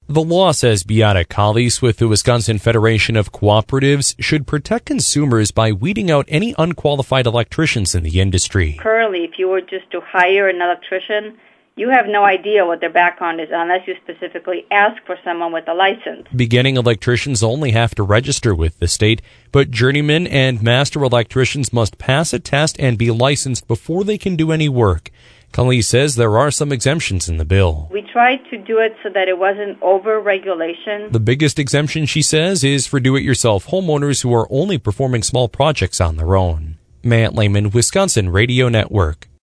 The law, says Beata Collies with the Wisconsin Federation of Cooperatives, should protect consumers by weeding out any unqualified electricians in the industry. Currently, if you were just to hire an electrician, you have no idea what their background is unless you specifically ask for someone with a license. Beginning electricians only have to register with the state, but journeymen and master electricians must pass a test and be licensed before they can do any work. Collies says there are some exemptions in the bill. We tried to do it so that it wasn't over-regulation. The biggest exemption, she says, is for do-it-yourself homeowners who are only performing small projects on their own. Matt Lehman, Wisconsin Radio Network.